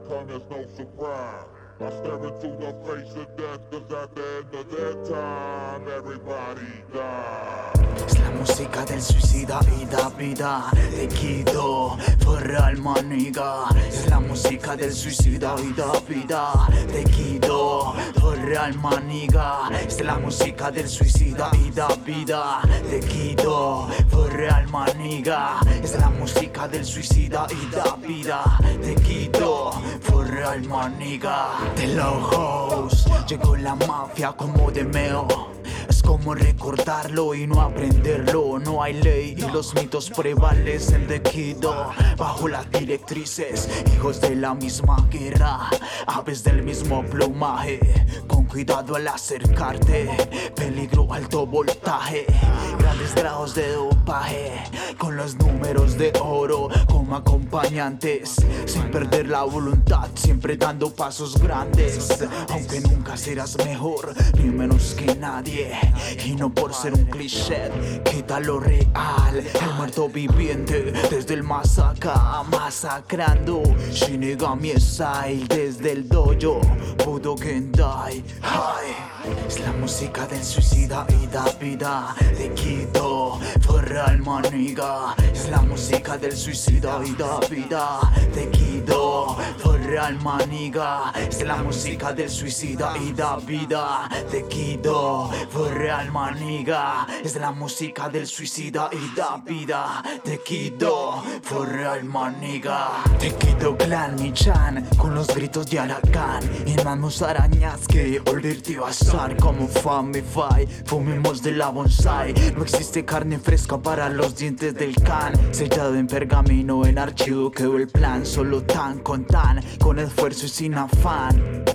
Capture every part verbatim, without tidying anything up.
come as no surprise. I stare into the face of death, cause at the end of that time, everybody dies. Es la música del suicida y da vida. Te quito fuera al maniga. Es la música del suicida y da vida. Te quito fuera al maniga. Es la música del suicida y da vida. Te quito fuera al maniga. Es la música del suicida y da vida. Te quito fuera al maniga. De los hoes llegó la mafia como de meo. Es como recordarlo y no aprenderlo. No hay ley y los mitos prevalecen de Quito. Bajo las directrices, hijos de la misma guerra, aves del mismo plumaje. Con cuidado al acercarte, peligro alto voltaje. Grandes grados de dopaje, con los números de oro como acompañantes. Sin perder la voluntad, siempre dando pasos grandes. Aunque nunca serás mejor ni menos que nadie. Y no por ser un cliché, quita lo real. El muerto viviente desde el más acá, masacrando Shinigami Style desde el dojo Budokan Dai. Ay, es la música del suicida y da vida. Te quito fuera al maniga. Es la música del suicida y da vida. Te quito fuera al maniga. Es la música del suicida y da vida. Te quito fuera al maniga. Es la música del suicida y da vida. Te quito fuera al maniga. Te quito Clan Michan con los gritos de Aragán. Y manos arañas que olvidarte basar como Famify. Fumemos de la bonsai. No existe carne fresca para los dientes del can. Sellado en pergamino, en archivo quedó el plan. Solo tan con tan, con esfuerzo y sin afán.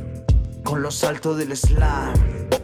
Con los saltos del slam.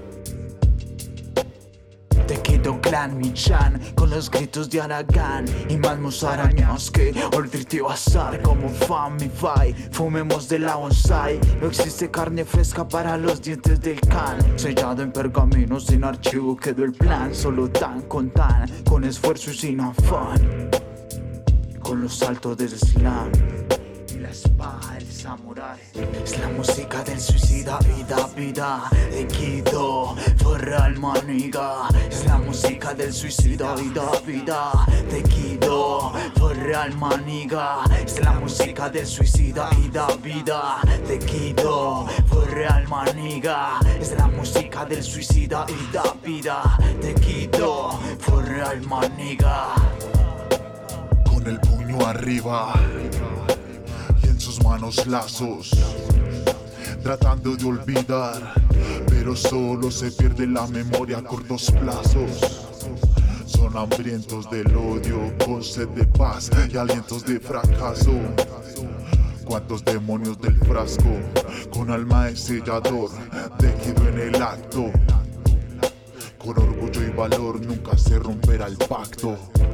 Te quito Clan Michan con los gritos de Aragán. Y más musarañas que olvidarte basar como Famify. Fumemos de la bonsai. No existe carne fresca para los dientes del can. Sellado en pergamino, sin archivo quedó el plan. Solo tan con tan, con esfuerzo y sin afán. Con los saltos del slam y la espada del samurái. Es la música del suicida y da vida. Te quito fuera al maniga. Es la música del suicida y da vida. Te quito fuera al maniga. Es la música del suicida y da vida. Te quito fuera al maniga. Es la música del suicida y da vida. Te quito fuera al maniga. Con el puño arriba y en sus manos lazos, tratando de olvidar, pero solo se pierde la memoria a cortos plazos. Son hambrientos del odio, con sed de paz y alientos de fracaso. Cuántos demonios del frasco, con alma de sellador, tejido en el acto. Con orgullo y valor nunca se romperá el pacto.